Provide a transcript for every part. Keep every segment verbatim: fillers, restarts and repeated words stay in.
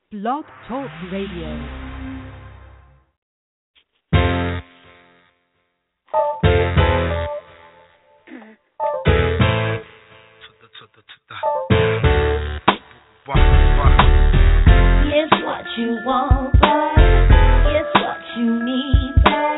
Blog Talk Radio. It's what you want, babe. It's what you need,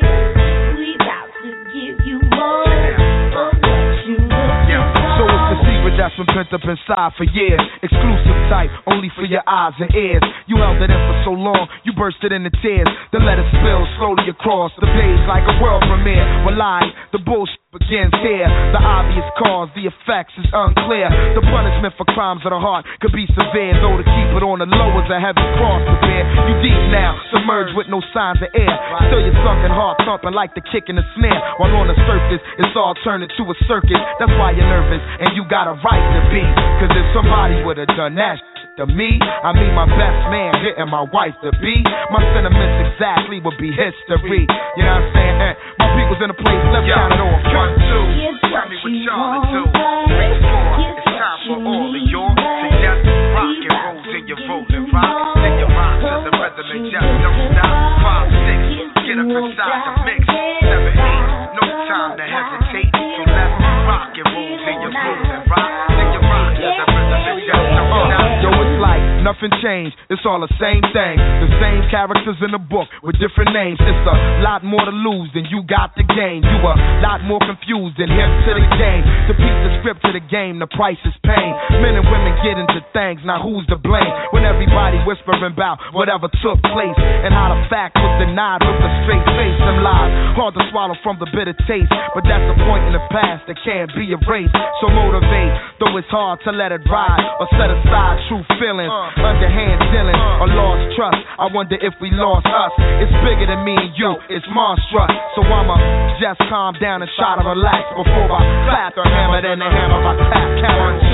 babe. We about to give you more of what you looking for. So it's the secret that's been pent up inside for years. Exclusive type, only for your eyes and ears. You held it in for so long, you burst it into tears. Then let it spill slowly across the page like a world premiere. Well, lies, the bullshit begins here. The obvious cause, the effects is unclear. The punishment for crimes of the heart could be severe, though to keep it on the low is a heavy cross to bear. You deep now, submerged with no signs of air. Still your sunken heart thumping like the kick in the snare. While on the surface, it's all turned into a circus. That's why you're nervous, and you got a right to be. Cause if somebody would've done that shit to me, I mean my best man hitting my wife to be, my sentiments exactly would be history. You know what I'm saying? Eh, my people's in a place, let's count it off. One, two, tell me what y'all do. Three, four, it's time for all of y'all to just rock and roll till you're rolling rock. Then you rock to the rhythm and just don't stop. Five, six, get up inside the mix. Seven, eight, no time to hesitate. So let's rock and roll till you're rolling rock. Then you rock to the rhythm and just don't stop. Yo, it's like nothing changed, it's all the same thing. The same characters in the book with different names. It's a lot more to lose than you got to gain. You a lot more confused than hip to the game. To beat the script to the game, the price is pain. Men and women get into things, now who's to blame? When everybody whispering about whatever took place and how the fact was denied with a straight face. Them lies, hard to swallow from the bitter taste, but that's a point in the past that can't be erased. So motivate, though it's hard to let it ride or set aside true feelings, underhand dealing or lost trust. I wonder if we lost us. It's bigger than me and you, it's monstrous. So I'ma just calm down and try to relax before I clap the hammer, then the hammer I tap, count.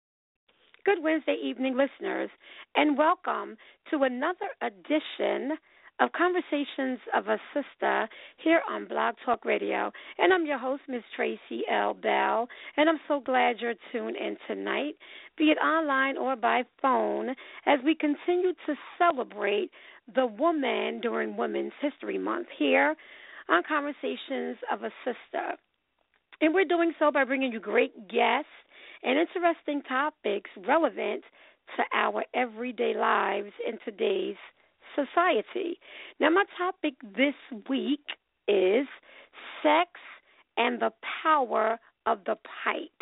Good Wednesday evening, listeners, and welcome to another edition of Conversations of a Sister here on Blog Talk Radio. And I'm your host, Miz Tracy L. Bell, and I'm so glad you're tuned in tonight, be it online or by phone, as we continue to celebrate the woman during Women's History Month here on Conversations of a Sister. And we're doing so by bringing you great guests and interesting topics relevant to our everyday lives in today's society. Now, my topic this week is sex and the power of the pipe.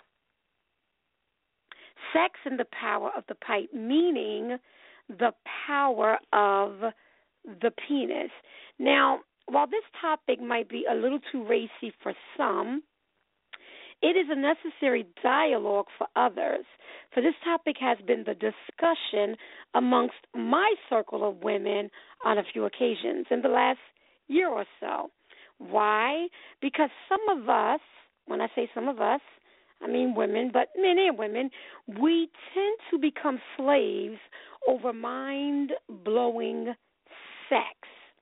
Sex and the power of the pipe, meaning the power of the penis. Now, while this topic might be a little too racy for some, it is a necessary dialogue for others, for this topic has been the discussion amongst my circle of women on a few occasions in the last year or so. Why? Because some of us, when I say some of us, I mean women, but men and women, we tend to become slaves over mind-blowing sex.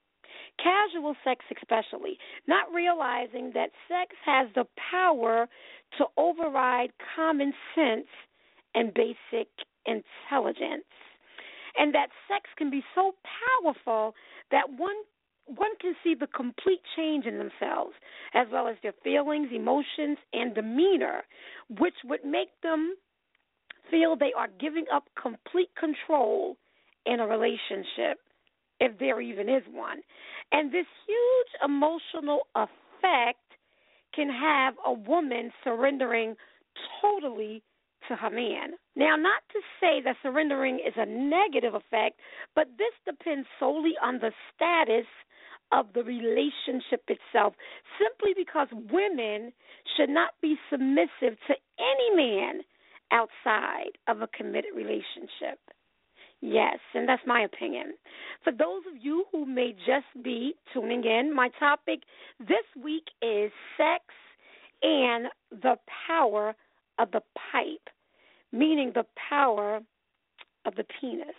Casual sex especially, not realizing that sex has the power to override common sense and basic intelligence, and that sex can be so powerful that one one can see the complete change in themselves, as well as their feelings, emotions, and demeanor, which would make them feel they are giving up complete control in a relationship, if there even is one. And this huge emotional effect can have a woman surrendering totally to her man. Now, not to say that surrendering is a negative effect, but this depends solely on the status of the relationship itself, simply because women should not be submissive to any man outside of a committed relationship. Yes, and that's my opinion. For those of you who may just be tuning in, my topic this week is sex and the power of the pipe, meaning the power of the penis.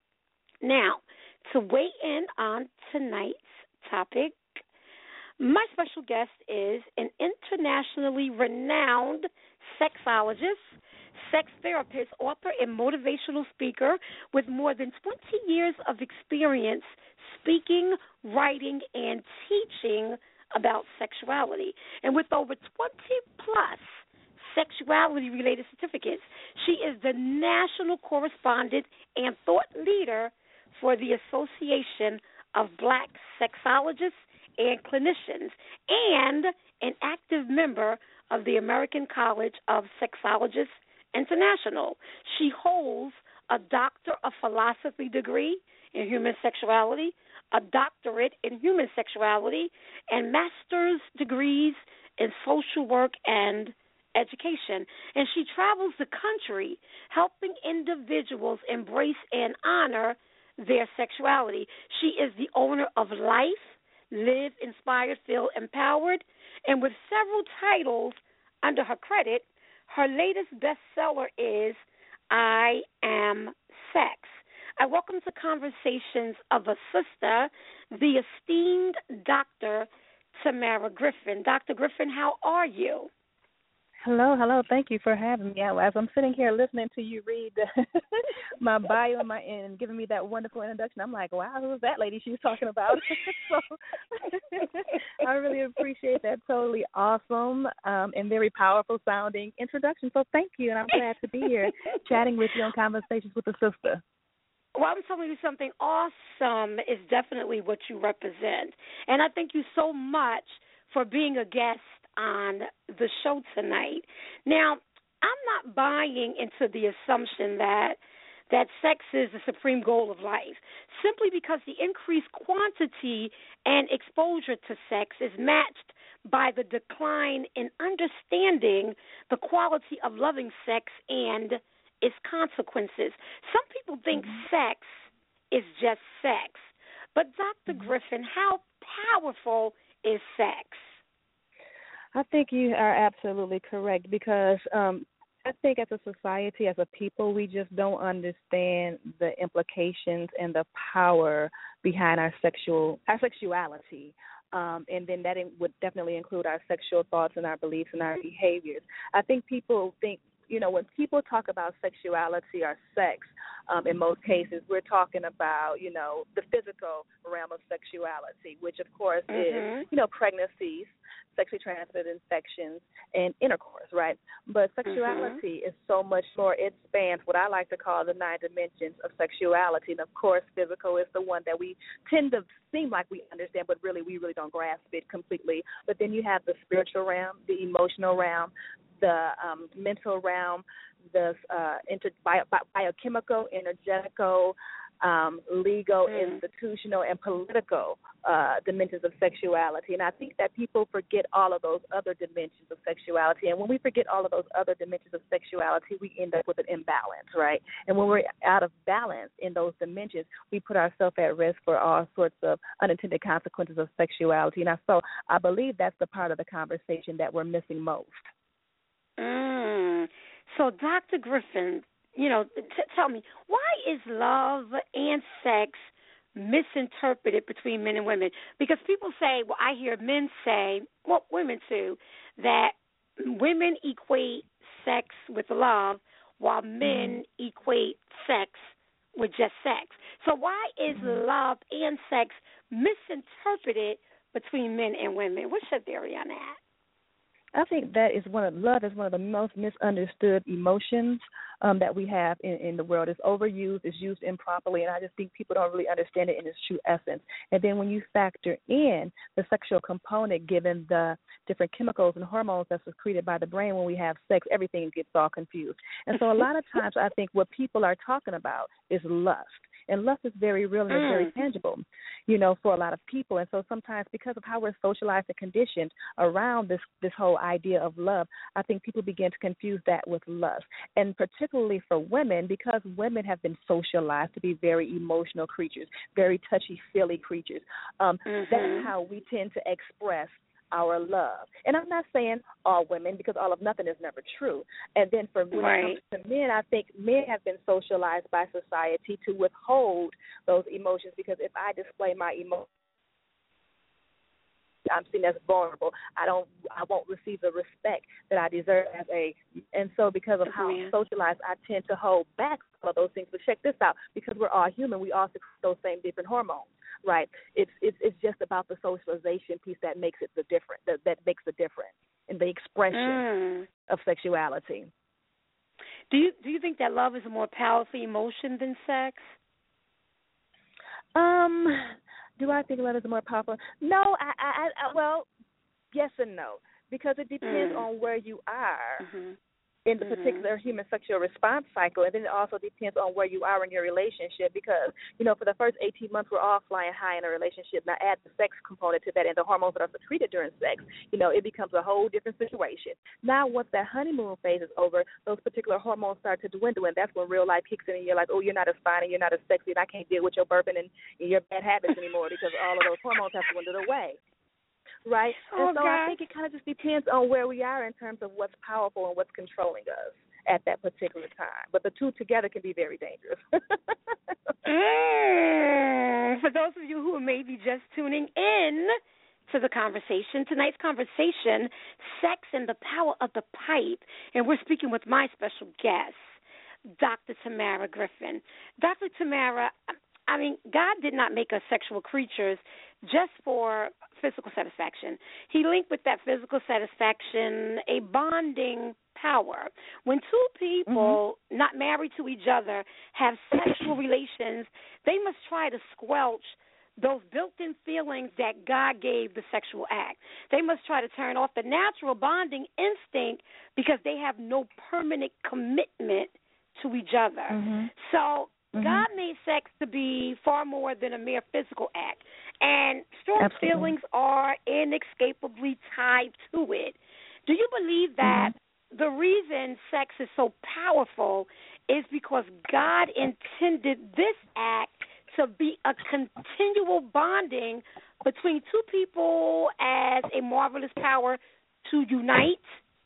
Now, to weigh in on tonight's topic, my special guest is an internationally renowned sexologist, sex therapist, author, and motivational speaker with more than twenty years of experience speaking, writing, and teaching about sexuality. And with over twenty plus sexuality-related certificates, she is the national correspondent and thought leader for the Association of Black Sexologists and Clinicians, and an active member of the American College of Sexologists International. She holds a Doctor of Philosophy degree in human sexuality, a doctorate in human sexuality, and master's degrees in social work and education. And she travels the country helping individuals embrace and honor their sexuality. She is the owner of Life, Live Inspired, Feel Empowered, and with several titles under her credit, her latest bestseller is I Am Sex. I welcome to Conversations of a Sister the esteemed Doctor Tamara Griffin. Doctor Griffin, how are you? Hello, hello. Thank you for having me. As I'm sitting here listening to you read my bio and, my, and giving me that wonderful introduction, I'm like, wow, who's that lady she was talking about? So I really appreciate that totally awesome um, and very powerful sounding introduction. So thank you, and I'm glad to be here chatting with you on Conversations with a Sister. Well, I'm telling you something awesome is definitely what you represent. And I thank you so much for being a guest on the show tonight. Now, I'm not buying into the assumption that that sex is the supreme goal of life, simply because the increased quantity and exposure to sex is matched by the decline in understanding the quality of loving sex and its consequences. Some people think mm-hmm. sex is just sex. But Doctor Mm-hmm. Griffin, how powerful is sex? I think you are absolutely correct because um, I think as a society, as a people, we just don't understand the implications and the power behind our sexual our sexuality. Um, and then that would definitely include our sexual thoughts and our beliefs and our behaviors. I think people think, you know, when people talk about sexuality or sex, um, in most cases, we're talking about, you know, the physical realm of sexuality, which, of course, mm-hmm. is, you know, pregnancies, sexually transmitted infections, and intercourse, right? But sexuality mm-hmm. is so much more. It spans what I like to call the nine dimensions of sexuality. And, of course, physical is the one that we tend to seem like we understand, but really we really don't grasp it completely. But then you have the spiritual realm, the emotional realm, the um, mental realm, the uh, inter- bio- biochemical, energetical, um, legal, mm. institutional, and political uh, dimensions of sexuality. And I think that people forget all of those other dimensions of sexuality. And when we forget all of those other dimensions of sexuality, we end up with an imbalance, right? And when we're out of balance in those dimensions, we put ourselves at risk for all sorts of unintended consequences of sexuality. And I, so I believe that's the part of the conversation that we're missing most. Mm. So, Doctor Griffin, you know, t- tell me, why is love and sex misinterpreted between men and women? Because people say, well, I hear men say, well, women too, that women equate sex with love while men mm-hmm. equate sex with just sex. So why is mm-hmm. love and sex misinterpreted between men and women? What's your theory on that? I think that is one of love is one of the most misunderstood emotions um, that we have in, in the world. It's overused, it's used improperly, and I just think people don't really understand it in its true essence. And then when you factor in the sexual component, given the different chemicals and hormones that's secreted by the brain when we have sex, everything gets all confused. And so a lot of times I think what people are talking about is lust. And lust is very real and mm. very tangible, you know, for a lot of people. And so sometimes because of how we're socialized and conditioned around this, this whole idea of love, I think people begin to confuse that with lust. And particularly for women, because women have been socialized to be very emotional creatures, very touchy-feely creatures, um, mm-hmm. that's how we tend to express our love. And I'm not saying all women, because all of nothing is never true. And then for when right. it comes to men, I think men have been socialized by society to withhold those emotions, because if I display my emotions, I'm seen as vulnerable. I don't. I won't receive the respect that I deserve as a. And so, because of how I'm socialized, I tend to hold back all of those things. But check this out: because we're all human, we all secrete those same different hormones, right? It's it's it's just about the socialization piece that makes it the different. That, that makes the difference in the expression mm. of sexuality. Do you do you think that love is a more powerful emotion than sex? Um. Do I think love is more powerful? No, I, I, I well, yes and no, because it depends mm. on where you are mm-hmm. in the mm-hmm. particular human sexual response cycle, and then it also depends on where you are in your relationship. Because you know, for the first eighteen months, we're all flying high in a relationship. Now, add the sex component to that, and the hormones that are secreted during sex. You know, it becomes a whole different situation. Now, once that honeymoon phase is over, those particular hormones start to dwindle, and that's when real life kicks in, and you're like, oh, you're not as fine, and you're not as sexy, and I can't deal with your burping and, and your bad habits anymore because all of those hormones have dwindled away. Right? Oh, and so God. I think it kind of just depends on where we are in terms of what's powerful and what's controlling us at that particular time. But the two together can be very dangerous. mm. For those of you who are maybe just tuning in to the conversation, tonight's conversation, sex and the power of the pipe, and we're speaking with my special guest, Doctor Tamara Griffin. Doctor Tamara, I mean, God did not make us sexual creatures just for physical satisfaction. He linked with that physical satisfaction a bonding power. When two people mm-hmm. not married to each other have sexual relations, they must try to squelch those built-in feelings that God gave the sexual act. They must try to turn off the natural bonding instinct because they have no permanent commitment to each other. Mm-hmm. So Mm-hmm. God made sex to be far more than a mere physical act, and strong Absolutely. feelings are inextricably tied to it. Do you believe that mm-hmm. the reason sex is so powerful is because God intended this act to be a continual bonding between two people as a marvelous power to unite?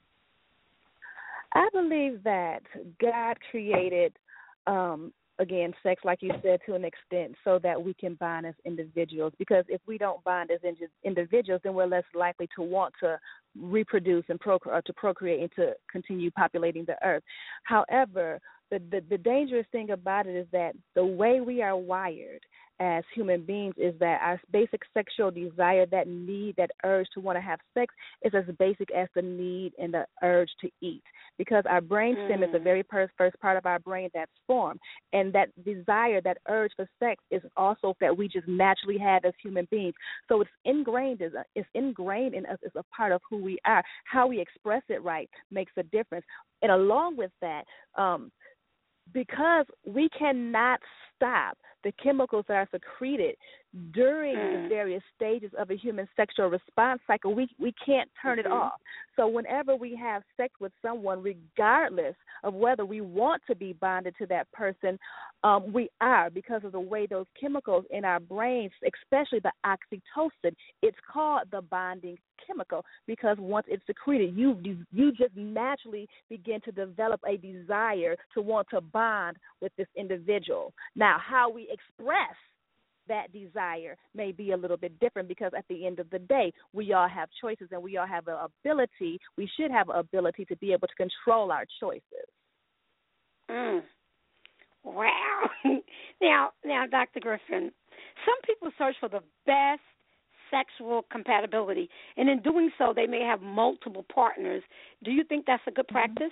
I believe that God created um, again, sex, like you said, to an extent so that we can bond as individuals. Because if we don't bond as in- individuals, then we're less likely to want to reproduce and procre- or to procreate and to continue populating the earth. However, the, the, the dangerous thing about it is that the way we are wired as human beings is that our basic sexual desire, that need, that urge to want to have sex, is as basic as the need and the urge to eat. Because our brain stem mm. is the very first, first part of our brain that's formed. And that desire, that urge for sex is also that we just naturally have as human beings. So it's ingrained, as a, it's ingrained in us as a part of who we are. How we express it right makes a difference. And along with that, um, because we cannot stop the chemicals that are secreted during mm. the various stages of a human sexual response cycle, we we can't turn mm-hmm. it off. So whenever we have sex with someone, regardless of whether we want to be bonded to that person, um, we are, because of the way those chemicals in our brains, especially the oxytocin, it's called the bonding chemical, because once it's secreted, you you just naturally begin to develop a desire to want to bond with this individual. Now, how we express that desire may be a little bit different, because at the end of the day, we all have choices, and we all have the ability, we should have the ability to be able to control our choices. Mm. Wow. now, now, Doctor Griffin, some people search for the best sexual compatibility, and in doing so, they may have multiple partners. Do you think that's a good practice?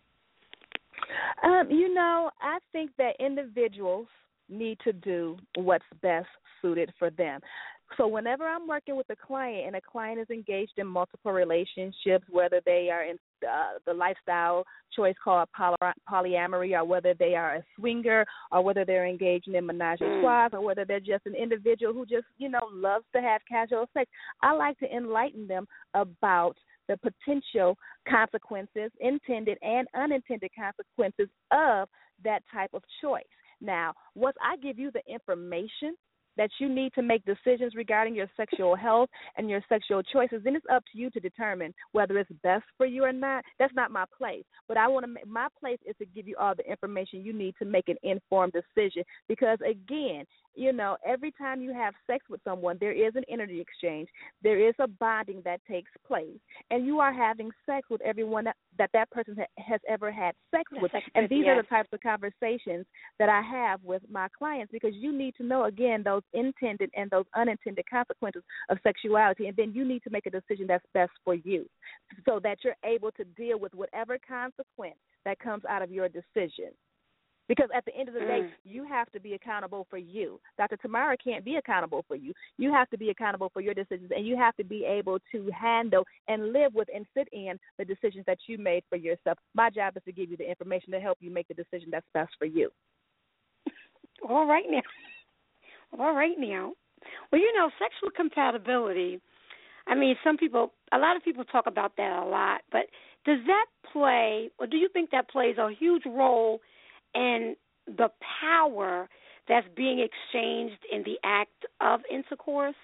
Um, you know, I think that individuals need to do what's best suited for them. So whenever I'm working with a client and a client is engaged in multiple relationships, whether they are in uh, the lifestyle choice called poly- polyamory, or whether they are a swinger, or whether they're engaged in menage a trois, or whether they're just an individual who just, you know, loves to have casual sex, I like to enlighten them about the potential consequences, intended and unintended consequences of that type of choice. Now, once I give you the information that you need to make decisions regarding your sexual health and your sexual choices, then it's up to you to determine whether it's best for you or not. That's not my place. But I want to. My place is to give you all the information you need to make an informed decision. Because again, you know, every time you have sex with someone, there is an energy exchange. There is a bonding that takes place, and you are having sex with everyone that that, that person ha- has ever had sex with. Sex and with, these yes. are the types of conversations that I have with my clients, because you need to know, again, those intended and those unintended consequences of sexuality, and then you need to make a decision that's best for you so that you're able to deal with whatever consequence that comes out of your decision. Because at the end of the day, mm. you have to be accountable for you. Doctor Tamara can't be accountable for you. You have to be accountable for your decisions, and you have to be able to handle and live with and sit in the decisions that you made for yourself. My job is to give you the information to help you make the decision that's best for you. All right now. All right now. Well, you know, sexual compatibility, I mean, some people, a lot of people talk about that a lot, but does that play, or do you think that plays a huge role in the power that's being exchanged in the act of intercourse?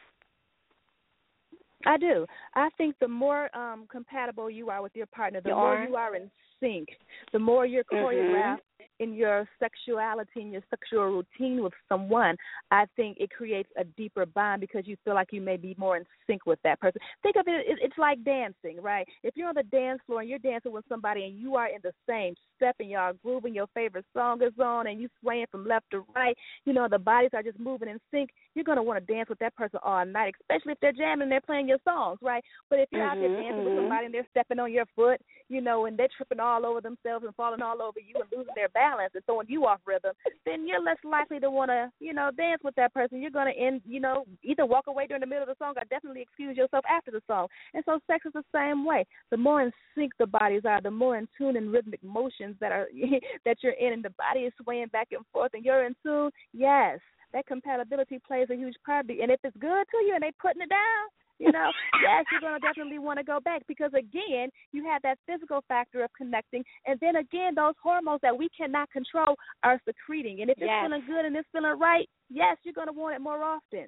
I do. I think the more um, compatible you are with your partner, the you more are? you are in sync, the more you're choreographed mm-hmm. in your sexuality and your sexual routine with someone. I think it creates a deeper bond because you feel like you may be more in sync with that person. Think of it, it's like dancing, right? If you're on the dance floor and you're dancing with somebody and you are in the same step and y'all grooving, your favorite song is on and you swaying from left to right, you know, the bodies are just moving in sync, you're going to want to dance with that person all night, especially if they're jamming and they're playing your songs, right? But if you're mm-hmm, out there dancing mm-hmm. with somebody and they're stepping on your foot, you know, and they're tripping all over themselves and falling all over you and losing their balance and throwing you off rhythm, then you're less likely to want to, you know, dance with that person. You're going to end, you know, either walk away during the middle of the song or definitely excuse yourself after the song. And so sex is the same way. The more in sync the bodies are, the more in tune and rhythmic motions that are that you're in, and the body is swaying back and forth and you're in tune, yes, that compatibility plays a huge part. And if it's good to you and they putting it down, you know, yes, you're going to definitely want to go back because, again, you have that physical factor of connecting. And then, again, those hormones that we cannot control are secreting. And if yes. it's feeling good and it's feeling right, yes, you're going to want it more often.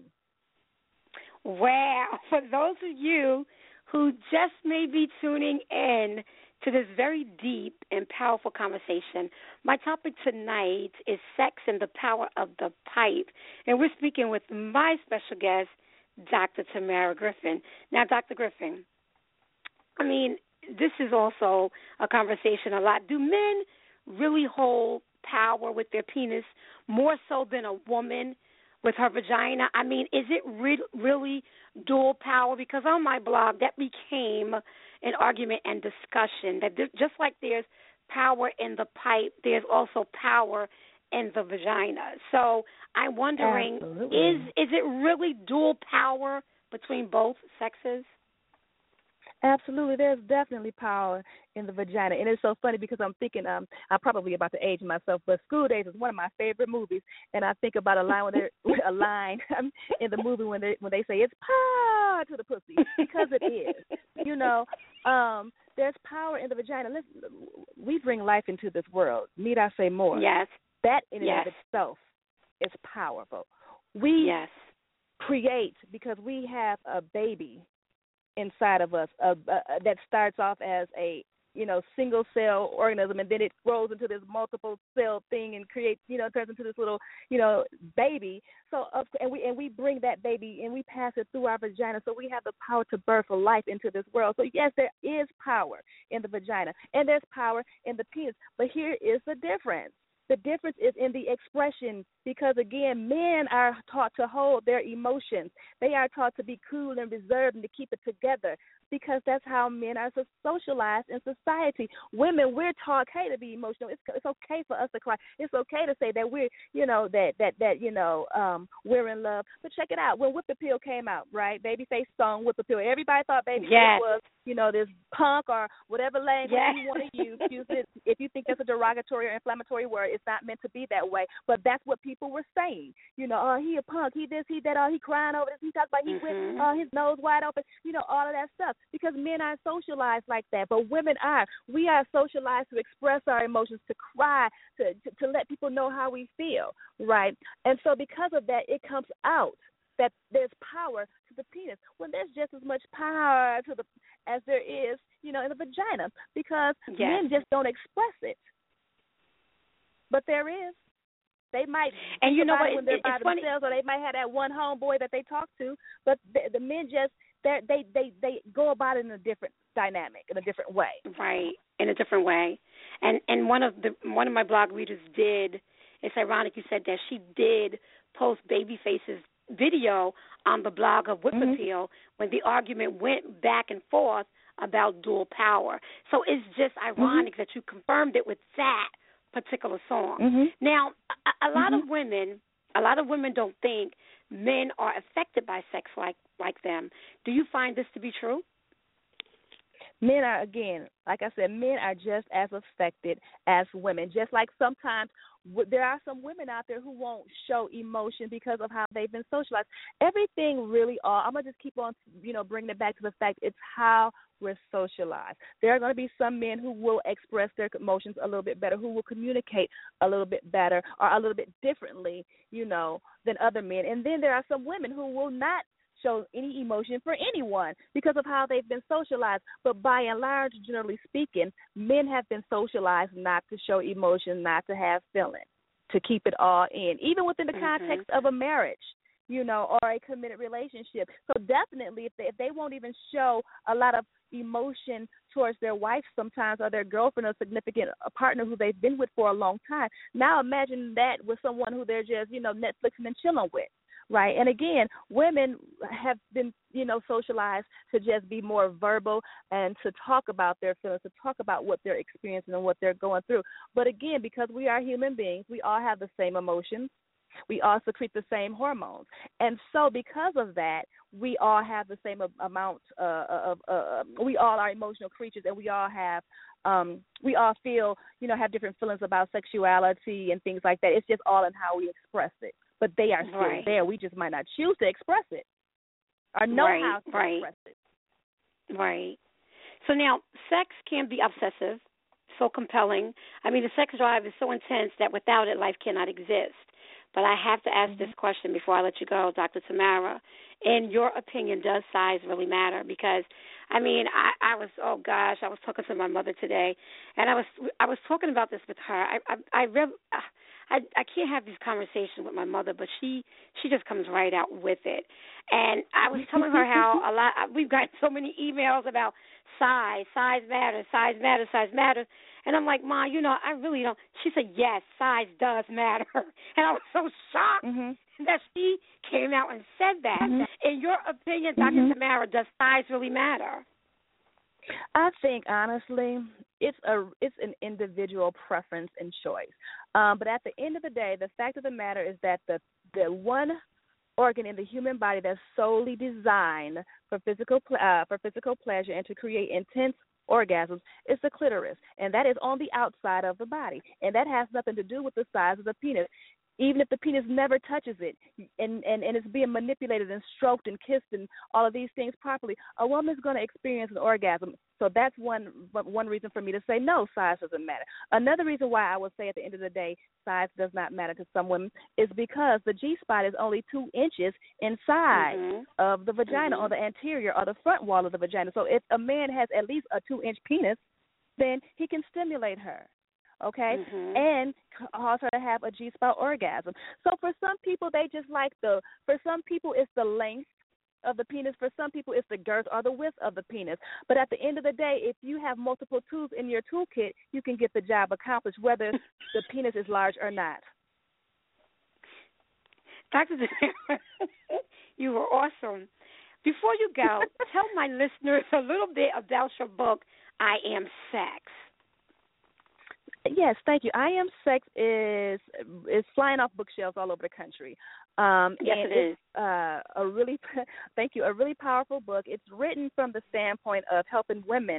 Wow. For those of you who just may be tuning in to this very deep and powerful conversation, my topic tonight is sex and the power of the pipe. And we're speaking with my special guest, Doctor Tamara Griffin. Now, Doctor Griffin, I mean, this is also a conversation a lot. Do men really hold power with their penis more so than a woman with her vagina? I mean, is it re- really dual power? Because on my blog, that became an argument and discussion that there, just like there's power in the pipe, there's also power in the vagina. So I'm wondering, Absolutely. is is it really dual power between both sexes? Absolutely. There's definitely power in the vagina. And it's so funny because I'm thinking, um, I'm probably about to age myself, but School Days is one of my favorite movies. And I think about a line when they're, a line in the movie when they when they say it's power to the pussy, because it is. You know, um, there's power in the vagina. Let's, we bring life into this world. Need I say more? Yes. That in yes. and of itself is powerful. We yes. create because we have a baby inside of us uh, uh, that starts off as a, you know, single cell organism, and then it grows into this multiple cell thing and creates, you know, turns into this little, you know, baby. So, uh, and we and we bring that baby and we pass it through our vagina. So we have the power to birth a life into this world. So yes, there is power in the vagina and there's power in the penis. But here is the difference. The difference is in the expression because, again, men are taught to hold their emotions. They are taught to be cool and reserved and to keep it together because that's how men are so socialized in society. Women, we're taught, hey, to be emotional. It's it's okay for us to cry. It's okay to say that we're, you know, that, that, that you know, um, we're in love. But check it out. When Whip Appeal came out, right, Babyface song Whip Appeal, everybody thought Babyface yes. was, you know, this punk or whatever language yes. you want to use. Use it. If you think that's a derogatory or inflammatory word, it's It's not meant to be that way. But that's what people were saying. You know, oh, he a punk. He this, he that. Oh, he crying over this. He talks about he mm-hmm. with uh, his nose wide open. You know, all of that stuff. Because men aren't socialized like that, but women are. We are socialized to express our emotions, to cry, to, to to let people know how we feel, right? And so because of that, it comes out that there's power to the penis when there's just as much power to the as there is, you know, in the vagina, because yes. men just don't express it. But there is. They might and you know what, when they're it, by funny. themselves, or they might have that one homeboy that they talk to. But the, the men just they they they they go about it in a different dynamic, in a different way. Right, in a different way. And and one of the one of my blog readers did. It's ironic you said that she did post Babyface's video on the blog of Whip mm-hmm. Appeal when the argument went back and forth about dual power. So it's just ironic mm-hmm. that you confirmed it with that particular song. Mm-hmm. Now, a, a lot mm-hmm. of women, a lot of women don't think men are affected by sex like like them. Do you find this to be true? Men are, again, like I said, men are just as affected as women. Just like sometimes w- there are some women out there who won't show emotion because of how they've been socialized. Everything really all, I'm going to just keep on, you know, bringing it back to the fact it's how we're socialized. There are going to be some men who will express their emotions a little bit better, who will communicate a little bit better or a little bit differently, you know, than other men. And then there are some women who will not show any emotion for anyone because of how they've been socialized. But by and large, generally speaking, men have been socialized not to show emotion, not to have feeling, to keep it all in, even within the mm-hmm. context of a marriage, you know, or a committed relationship. So definitely, if they, if they won't even show a lot of emotion towards their wife sometimes, or their girlfriend or significant partner who they've been with for a long time, now imagine that with someone who they're just, you know, Netflixing and chilling with. Right. And again, women have been, you know, socialized to just be more verbal and to talk about their feelings, to talk about what they're experiencing and what they're going through. But again, because we are human beings, we all have the same emotions. We all secrete the same hormones. And so because of that, we all have the same amount uh, of, uh, we all are emotional creatures, and we all have, um, we all feel, you know, have different feelings about sexuality and things like that. It's just all in how we express it. But they are still right. there. We just might not choose to express it or know right, how to right. express it. Right. So now, sex can be obsessive, so compelling. I mean, the sex drive is so intense that without it, life cannot exist. But I have to ask mm-hmm. this question before I let you go, Doctor Tamara. In your opinion, does size really matter? Because, I mean, I, I was, oh, gosh, I was talking to my mother today, and I was I was talking about this with her. I I, I really... Uh, I, I can't have these conversations with my mother, but she she just comes right out with it. And I was telling her how a lot we've got so many emails about size, size matters, size matters, size matters. And I'm like, Ma, you know, I really don't. She said, yes, size does matter. And I was so shocked mm-hmm. that she came out and said that. Mm-hmm. In your opinion, Doctor Mm-hmm. Tamara, does size really matter? I think honestly, it's a it's an individual preference and choice. Um, but at the end of the day, the fact of the matter is that the the one organ in the human body that's solely designed for physical uh, for physical pleasure and to create intense orgasms is the clitoris, and that is on the outside of the body, and that has nothing to do with the size of the penis. Even if the penis never touches it and, and, and it's being manipulated and stroked and kissed and all of these things properly, a woman's going to experience an orgasm. So that's one one reason for me to say no, size doesn't matter. Another reason why I would say at the end of the day size does not matter to some women is because the G-spot is only two inches inside mm-hmm. of the vagina mm-hmm. on the anterior or the front wall of the vagina. So if a man has at least a two-inch penis, then he can stimulate her. Okay, mm-hmm. and cause her to have a G-spot orgasm. So for some people, they just like the, for some people, it's the length of the penis. For some people, it's the girth or the width of the penis. But at the end of the day, if you have multiple tools in your toolkit, you can get the job accomplished, whether the penis is large or not. Doctor Tamara, you were awesome. Before you go, tell my listeners a little bit about your book, I Am Sex. Yes, thank you. I Am Sex is is flying off bookshelves all over the country. Um, yes, and it it's, is. Uh, a really, thank you, a really powerful book. It's written from the standpoint of helping women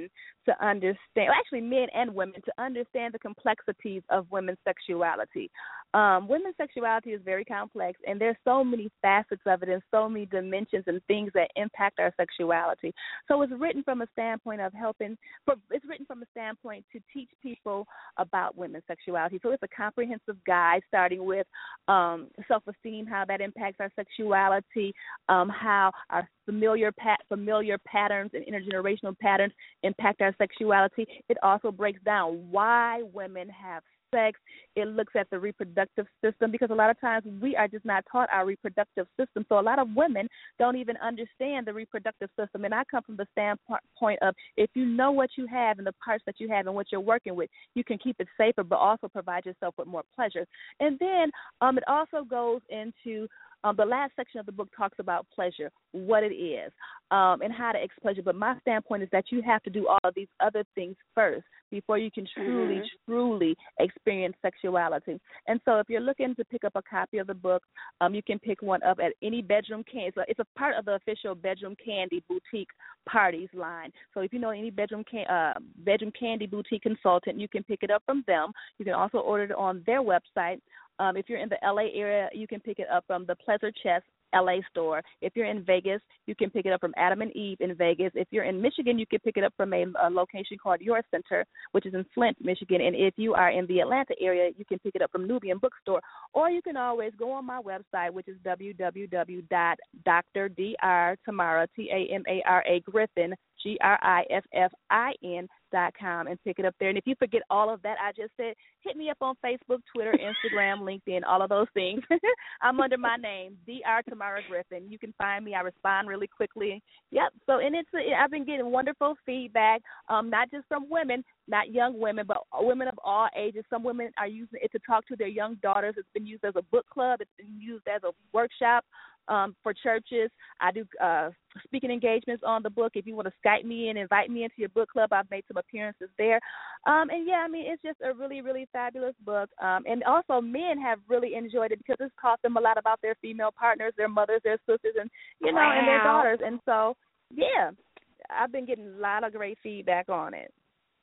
to understand, well, actually men and women, to understand the complexities of women's sexuality. Um, women's sexuality is very complex, and there's so many facets of it and so many dimensions and things that impact our sexuality. So it's written from a standpoint of helping, for, it's written from a standpoint to teach people about women's sexuality. So it's a comprehensive guide starting with um, self-esteem, how that impacts our sexuality, um, how our familiar pat- familiar patterns and intergenerational patterns impact our sexuality. It also breaks down why women have sex. It looks at the reproductive system, because a lot of times we are just not taught our reproductive system. So a lot of women don't even understand the reproductive system. And I come from the standpoint of, if you know what you have and the parts that you have and what you're working with, you can keep it safer, but also provide yourself with more pleasure. And then um, it also goes into Um, the last section of the book talks about pleasure, what it is, um, and how to express pleasure. But my standpoint is that you have to do all of these other things first before you can truly, mm-hmm. truly experience sexuality. And so if you're looking to pick up a copy of the book, um, you can pick one up at any bedroom candy. So it's a part of the official Bedroom Candy Boutique Parties line. So if you know any bedroom can, uh, bedroom candy boutique consultant, you can pick it up from them. You can also order it on their website. Um, if you're in the L A area, you can pick it up from the Pleasure Chest L A store. If you're in Vegas, you can pick it up from Adam and Eve in Vegas. If you're in Michigan, you can pick it up from a, a location called Your Center, which is in Flint, Michigan. And if you are in the Atlanta area, you can pick it up from Nubian Bookstore. Or you can always go on my website, which is w w w dot dr dr tamara, T A M A R A Griffin, G R I F F I N, dot com, and pick it up there. And if you forget all of that I just said, hit me up on Facebook, Twitter, Instagram, LinkedIn, all of those things. I'm under my name, Doctor Tamara Griffin. You can find me. I respond really quickly. Yep. So, and it's I've been getting wonderful feedback, um, not just from women, not young women, but women of all ages. Some women are using it to talk to their young daughters. It's been used as a book club. It's been used as a workshop um, for churches. I do uh, speaking engagements on the book. If you want to Skype me and invite me into your book club, I've made some appearances there. Um, and, yeah, I mean, it's just a really, really fabulous book. Um, and also men have really enjoyed it because it's taught them a lot about their female partners, their mothers, their sisters, and, you know, wow. and their daughters. And so, yeah, I've been getting a lot of great feedback on it.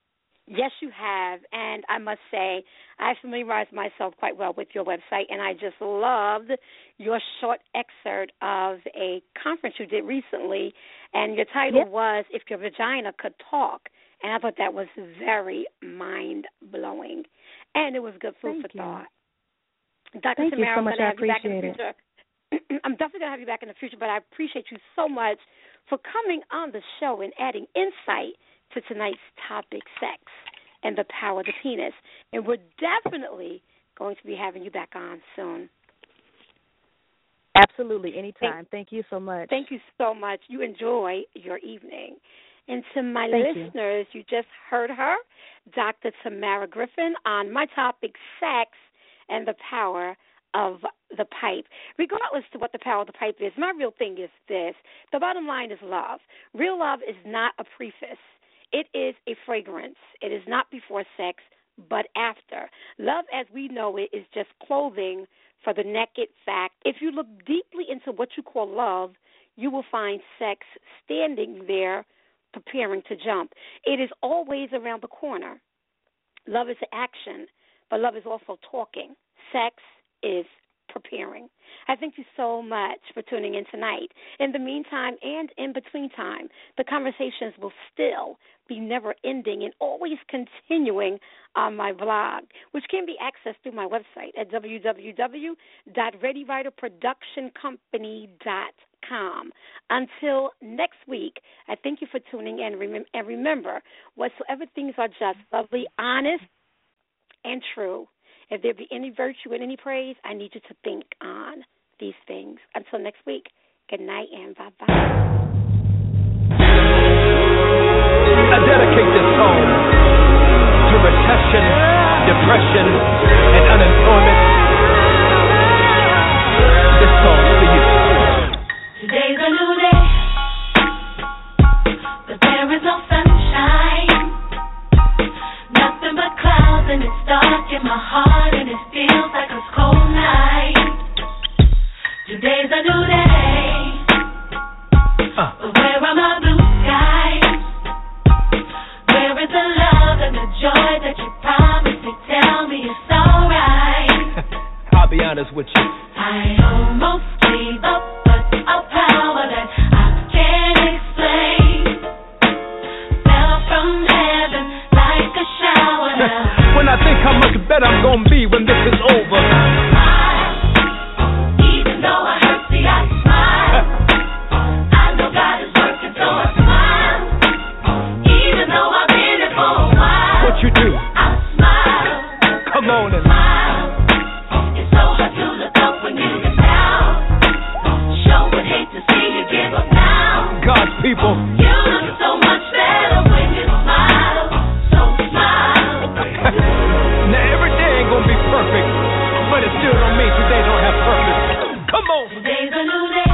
Yes, you have, and I must say I familiarized myself quite well with your website, and I just loved your short excerpt of a conference you did recently, and your title yep. was If Your Vagina Could Talk, and I thought that was very mind-blowing, and it was good food Thank for you. thought. Doctor Thank Tamara, you so much. I appreciate it. I'm definitely going to have you back in the future, but I appreciate you so much for coming on the show and adding insight to tonight's topic, sex and the power of the penis. And we're definitely going to be having you back on soon. Absolutely, anytime. Thank, thank you so much. Thank you so much. You enjoy your evening. And to my thank listeners, you. you just heard her, Doctor Tamara Griffin, on my topic, sex and the power of the pipe. Regardless to what the power of the pipe is, my real thing is this. The bottom line is love. Real love is not a preface. It is a fragrance. It is not before sex, but after. Love as we know it is just clothing for the naked fact. If you look deeply into what you call love, you will find sex standing there preparing to jump. It is always around the corner. Love is action, but love is also talking. Sex is preparing. I thank you so much for tuning in tonight. In the meantime and in between time, the conversations will still be never ending and always continuing on my blog, which can be accessed through my website at w w w dot ready writer production company dot com. Until next week, I thank you for tuning in. And remember, whatsoever things are just, lovely, honest, and true, if there be any virtue and any praise, I need you to think on these things. Until next week, good night and bye-bye. I dedicate this song to recession, depression, and unemployment. This song for you. Today's a new day, but there is no sunshine. Nothing but clouds, and it's dark in my heart, and it feels like a cold night. Today's a new day, uh. but where are my blue skies? Where a new day.